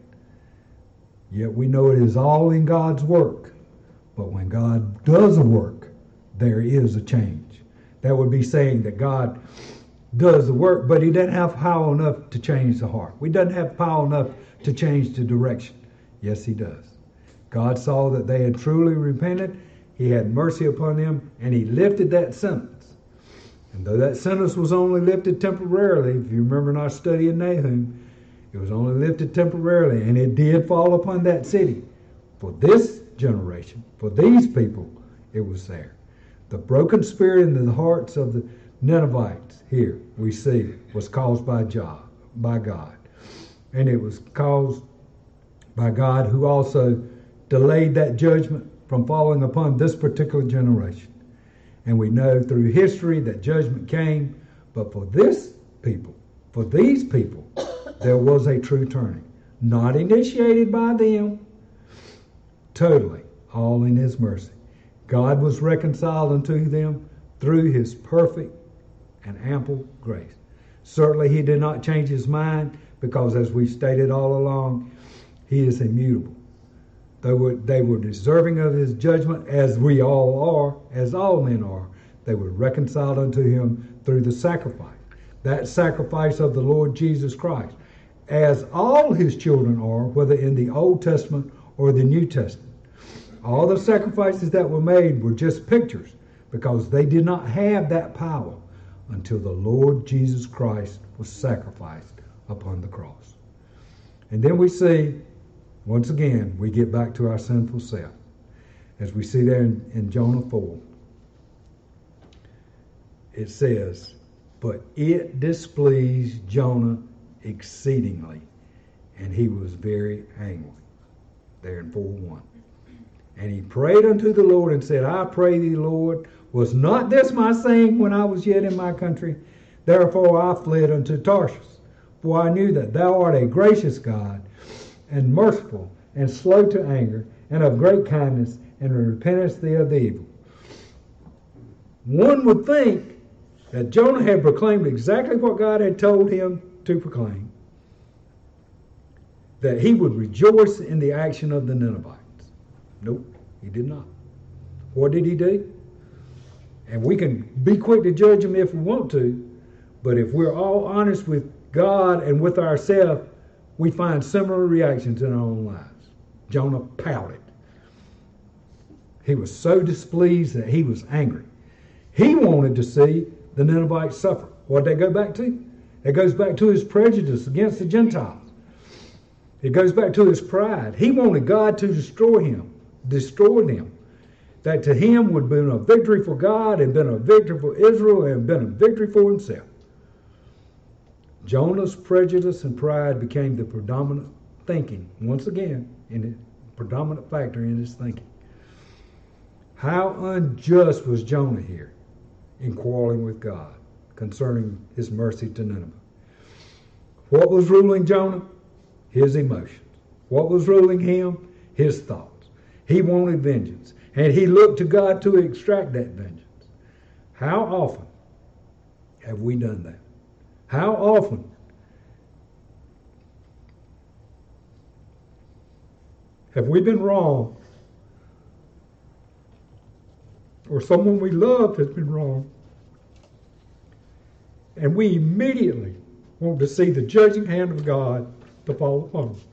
Yet we know it is all in God's work. But when God does a work, there is a change. That would be saying that God does the work, but he doesn't have power enough to change the heart. He doesn't have power enough to change the direction. Yes, he does. God saw that they had truly repented. He had mercy upon them, and he lifted that sentence. And though that sentence was only lifted temporarily, if you remember in our study in Nahum, it was only lifted temporarily, and it did fall upon that city. For this generation, for these people, it was there. The broken spirit in the hearts of the Ninevites, here we see, was caused by God. And it was caused by God, who also delayed that judgment from falling upon this particular generation. And we know through history that judgment came, but for this people, for these people, there was a true turning. Not initiated by them, totally, all in his mercy. God was reconciled unto them through his perfect and ample grace. Certainly he did not change his mind, because as we stated all along, he is immutable. They were deserving of his judgment, as we all are, as all men are. They were reconciled unto him through the sacrifice. That sacrifice of the Lord Jesus Christ, as all his children are, whether in the Old Testament or the New Testament. All the sacrifices that were made were just pictures, because they did not have that power until the Lord Jesus Christ was sacrificed upon the cross. And then we see, once again, we get back to our sinful self. As we see there in Jonah 4, it says, but it displeased Jonah exceedingly, and he was very angry. There in 4:1. And he prayed unto the Lord and said, I pray thee, Lord, was not this my saying when I was yet in my country? Therefore I fled unto Tarshish, for I knew that thou art a gracious God, and merciful, and slow to anger, and of great kindness, and repentest thee of the evil. One would think that Jonah had proclaimed exactly what God had told him to proclaim, that he would rejoice in the action of the Ninevites. Nope, he did not. What did he do? And we can be quick to judge him if we want to, but if we're all honest with God and with ourselves, we find similar reactions in our own lives. Jonah pouted. He was so displeased that he was angry. He wanted to see the Ninevites suffer. What did they go back to? It goes back to his prejudice against the Gentiles. It goes back to his pride. He wanted God to destroy them. That to him would have been a victory for God, and been a victory for Israel, and been a victory for himself. Jonah's prejudice and pride became the predominant thinking, once again, in the predominant factor in his thinking. How unjust was Jonah here in quarreling with God concerning his mercy to Nineveh? What was ruling Jonah? His emotions. What was ruling him? His thoughts. He wanted vengeance, and he looked to God to extract that vengeance. How often have we done that? How often have we been wrong, or someone we love has been wrong, and we immediately want to see the judging hand of God to fall upon them?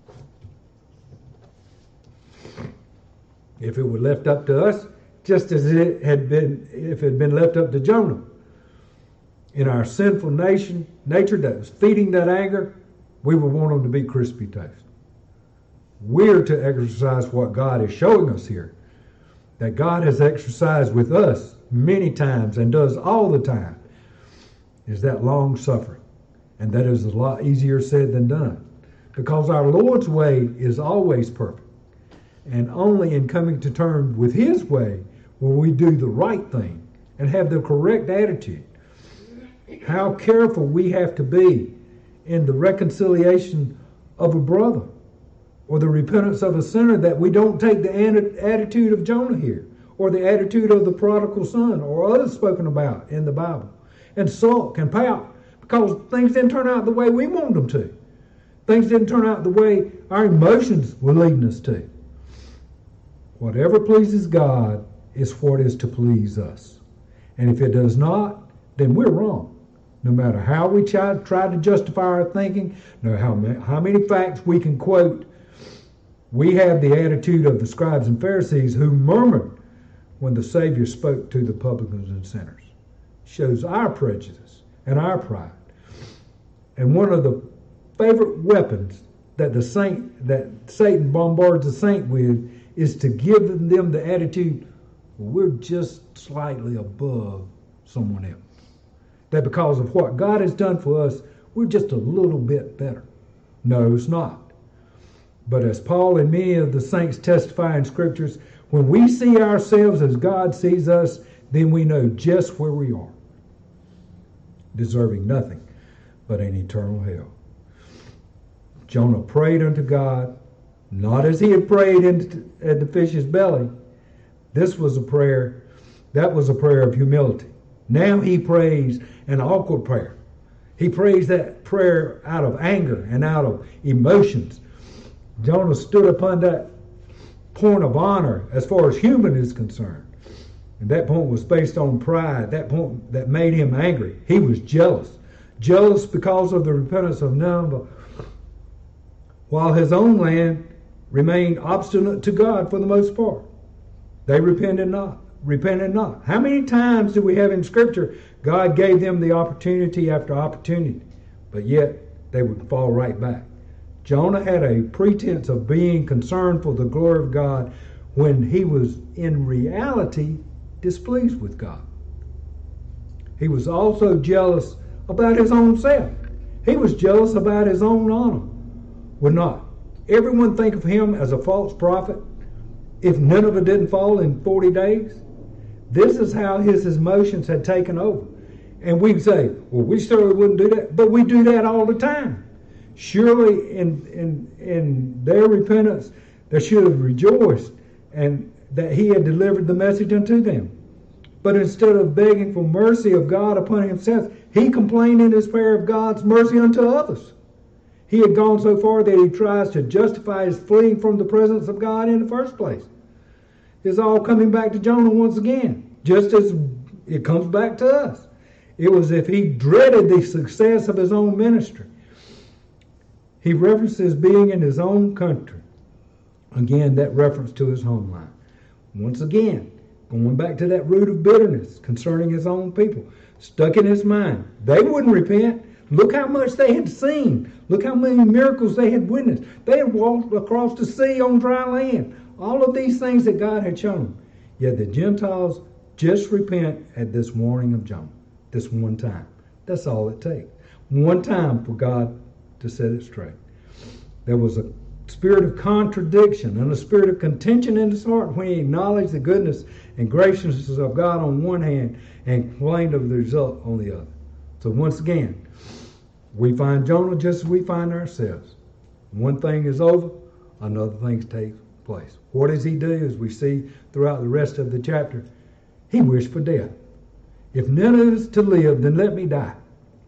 If it were left up to us, just as it had been, if it had been left up to Jonah, in our sinful nature that was feeding that anger, we would want them to be crispy toast. We're to exercise what God is showing us here, that God has exercised with us many times and does all the time, is that long suffering. And that is a lot easier said than done, because our Lord's way is always perfect. And only in coming to terms with his way will we do the right thing and have the correct attitude. How careful we have to be in the reconciliation of a brother or the repentance of a sinner, that we don't take the attitude of Jonah here, or the attitude of the prodigal son, or others spoken about in the Bible, and sulk and pout because things didn't turn out the way we want them to. Things didn't turn out the way our emotions were leading us to. Whatever pleases God is what is to please us. And if it does not, then we're wrong. No matter how we try to justify our thinking, no matter how many facts we can quote, we have the attitude of the scribes and Pharisees who murmured when the Savior spoke to the publicans and sinners. Shows our prejudice and our pride. And one of the favorite weapons that Satan bombards the saint with is to give them the attitude, well, we're just slightly above someone else. That because of what God has done for us, we're just a little bit better. No, it's not. But as Paul and many of the saints testify in scriptures, when we see ourselves as God sees us, then we know just where we are, deserving nothing but an eternal hell. Jonah prayed unto God, not as he had prayed at the fish's belly. That was a prayer of humility. Now he prays an awkward prayer. He prays that prayer out of anger and out of emotions. Jonah stood upon that point of honor as far as human is concerned. And that point was based on pride. That point that made him angry. He was jealous. Jealous because of the repentance of Nineveh, while his own land remained obstinate to God for the most part. They repented not. How many times do we have in Scripture God gave them the opportunity after opportunity, but yet they would fall right back? Jonah had a pretense of being concerned for the glory of God when he was in reality displeased with God. He was also jealous about his own self. He was jealous about his own honor. Would not everyone think of him as a false prophet if Nineveh didn't fall in 40 days? This is how his emotions had taken over. And we say, well, we certainly wouldn't do that, but we do that all the time. Surely in their repentance, they should have rejoiced and that he had delivered the message unto them. But instead of begging for mercy of God upon himself, he complained in his prayer of God's mercy unto others. He had gone so far that he tries to justify his fleeing from the presence of God in the first place. It's all coming back to Jonah once again, just as it comes back to us. It was if he dreaded the success of his own ministry. He references being in his own country. Again, that reference to his homeland. Once again, going back to that root of bitterness concerning his own people. Stuck in his mind. They wouldn't repent. Look how much they had seen. Look how many miracles they had witnessed. They had walked across the sea on dry land. All of these things that God had shown them. Yet the Gentiles just repent at this warning of Jonah. This one time. That's all it takes. One time for God to set it straight. There was a spirit of contradiction and a spirit of contention in his heart when he acknowledged the goodness and graciousness of God on one hand and complained of the result on the other. So once again, we find Jonah just as we find ourselves. One thing is over, another thing takes place. What does he do? As we see throughout the rest of the chapter, he wished for death. If Nineveh is to live, then let me die.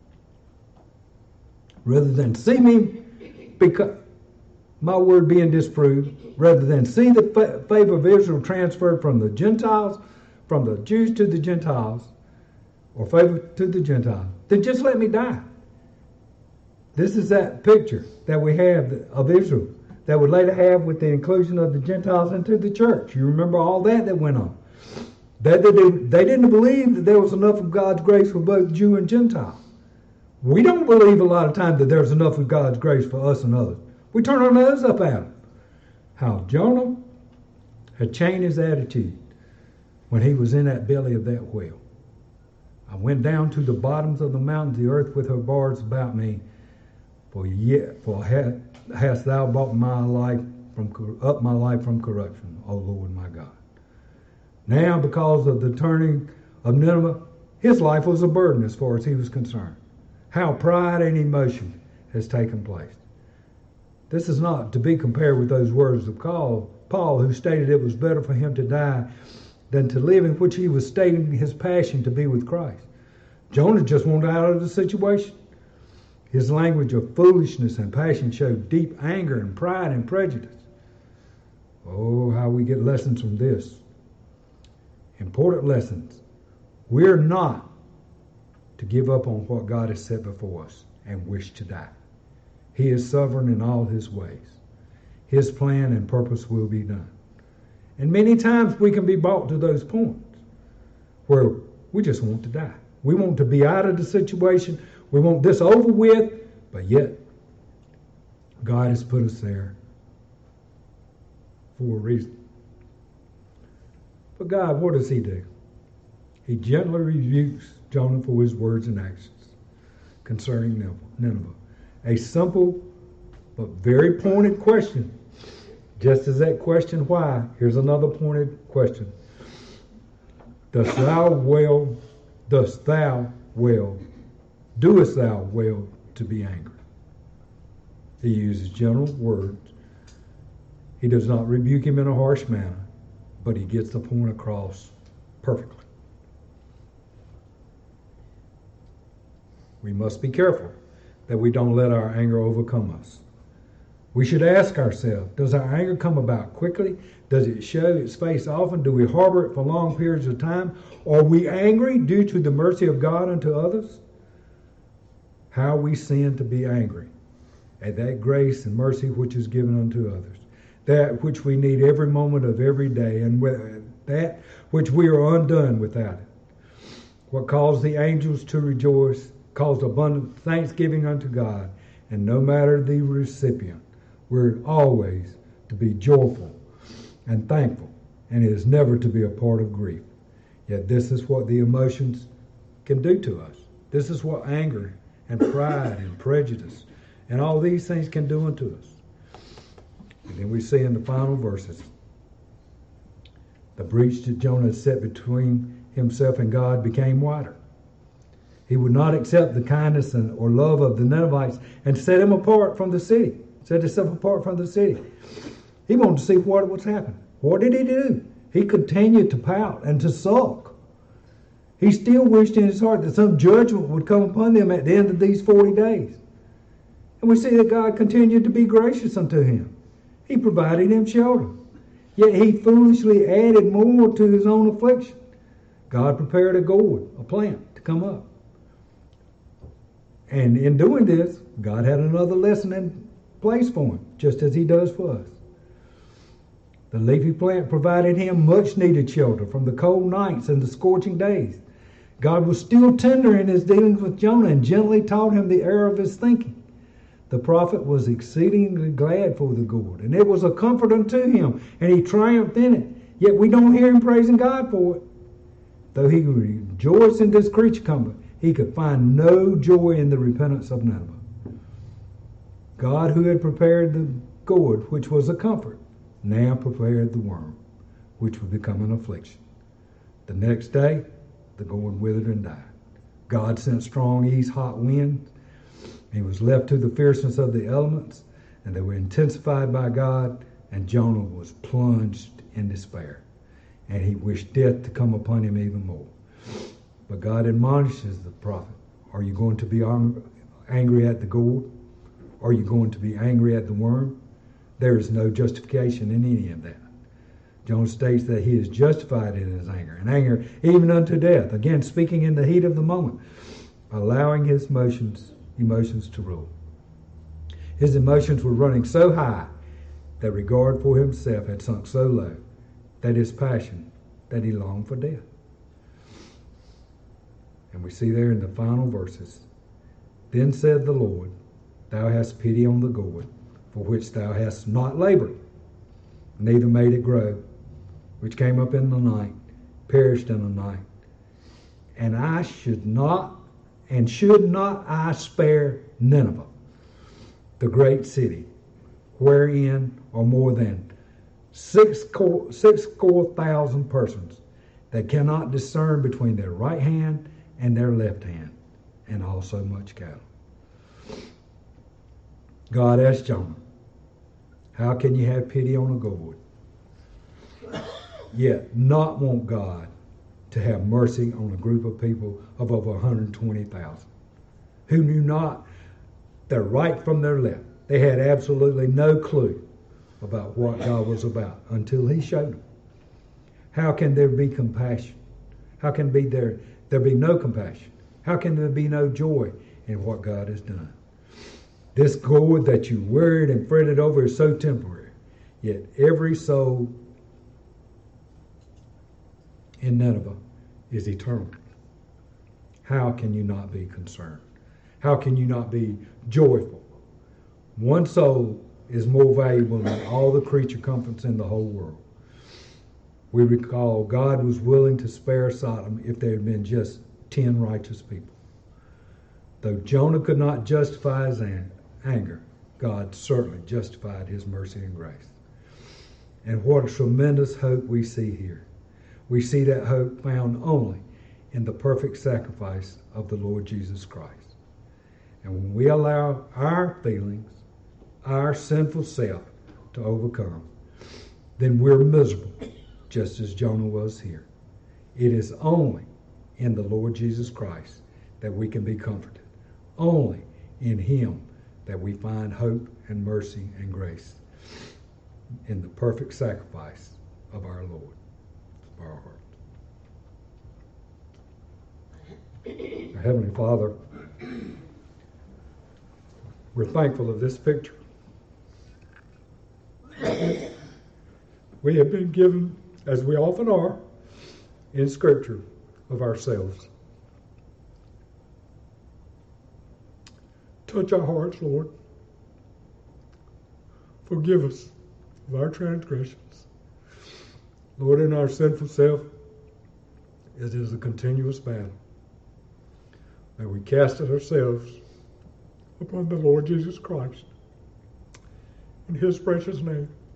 Rather than see me, because my word being disproved, rather than see the favor of Israel transferred from the Gentiles, from the Jews to the Gentiles, or favor to the Gentiles, then just let me die. This is that picture that we have of Israel that would later have with the inclusion of the Gentiles into the church. You remember all that went on. They didn't believe that there was enough of God's grace for both Jew and Gentile. We don't believe a lot of times that there's enough of God's grace for us and others. We turn our nose up at him. How Jonah had changed his attitude when he was in that belly of that whale. I went down to the bottoms of the mountains, the earth with her bars about me. For hast thou bought my life up my life from corruption, O Lord my God. Now, because of the turning of Nineveh, his life was a burden as far as he was concerned. How pride and emotion has taken place. This is not to be compared with those words of Paul, who stated it was better for him to die than to live, in which he was stating his passion to be with Christ. Jonah just wanted out of the situation. His language of foolishness and passion showed deep anger and pride and prejudice. Oh, how we get lessons from this. Important lessons. We're not to give up on what God has set before us and wish to die. He is sovereign in all his ways. His plan and purpose will be done. And many times we can be brought to those points where we just want to die. We want to be out of the situation. We want this over with, but yet God has put us there for a reason. But God, what does he do? He gently rebukes Jonah for his words and actions concerning Nineveh. A simple but very pointed question. Just as that question, why? Here's another pointed question. Doest thou well to be angry? He uses gentle words. He does not rebuke him in a harsh manner, but he gets the point across perfectly. We must be careful that we don't let our anger overcome us. We should ask ourselves, does our anger come about quickly? Does it show its face often? Do we harbor it for long periods of time? Are we angry due to the mercy of God unto others? How we sin to be angry at that grace and mercy which is given unto others, that which we need every moment of every day, and that which we are undone without it. What caused the angels to rejoice caused abundant thanksgiving unto God, and no matter the recipient, we're always to be joyful and thankful, and it is never to be a part of grief. Yet this is what the emotions can do to us. This is what anger and pride and prejudice and all these things can do unto us. And then we see in the final verses, the breach that Jonah set between himself and God became wider. He would not accept the kindness or love of the Ninevites and set him apart from the city. Set himself apart from the city. He wanted to see what was happening. What did he do? He continued to pout and to sulk. He still wished in his heart that some judgment would come upon them at the end of these 40 days. And we see that God continued to be gracious unto him. He provided him shelter. Yet he foolishly added more to his own affliction. God prepared a gourd, a plant, to come up. And in doing this, God had another lesson in place for him, just as he does for us. The leafy plant provided him much needed shelter from the cold nights and the scorching days. God was still tender in his dealings with Jonah and gently taught him the error of his thinking. The prophet was exceedingly glad for the gourd, and it was a comfort unto him, and he triumphed in it. Yet we don't hear him praising God for it. Though he rejoiced in this creature comfort, he could find no joy in the repentance of Nineveh. God, who had prepared the gourd, which was a comfort, now prepared the worm, which would become an affliction. The next day, the gourd withered and died. God sent strong east hot winds. He was left to the fierceness of the elements, and they were intensified by God, and Jonah was plunged in despair, and he wished death to come upon him even more. But God admonishes the prophet, are you going to be angry at the gourd? Are you going to be angry at the worm? There is no justification in any of that. Jonah states that he is justified in his anger, and anger even unto death. Again, speaking in the heat of the moment, allowing his emotions to rule. His emotions were running so high that regard for himself had sunk so low that his passion, that he longed for death. And we see there in the final verses, then said the Lord, thou hast pity on the gourd, for which thou hast not labored, neither made it grow, which came up in the night, perished in the night. And I should not I spare Nineveh, the great city, wherein or more than 6,000 persons that cannot discern between their right hand and their left hand, and also much cattle. God asked Jonah, how can you have pity on a gourd, yet not want God to have mercy on a group of people of over 120,000 who knew not their right from their left? They had absolutely no clue about what God was about until he showed them. How can there be compassion? How can there be no compassion? How can there be no joy in what God has done? This gourd that you worried and fretted over is so temporary, yet every soul in Nineveh is eternal. How can you not be concerned? How can you not be joyful? One soul is more valuable than all the creature comforts in the whole world. We recall God was willing to spare Sodom if there had been just 10 righteous people. Though Jonah could not justify his anger, God certainly justified his mercy and grace. And what a tremendous hope we see here. We see that hope found only in the perfect sacrifice of the Lord Jesus Christ. And when we allow our feelings, our sinful self to overcome, then we're miserable, just as Jonah was here. It is only in the Lord Jesus Christ that we can be comforted. Only in him that we find hope and mercy and grace, in the perfect sacrifice of our Lord for our hearts. Our Heavenly Father, we're thankful of this picture. We have been given, as we often are in Scripture, of ourselves. Touch our hearts, Lord. Forgive us of our transgressions. Lord, in our sinful self, it is a continuous battle. May we cast it ourselves upon the Lord Jesus Christ. In his precious name.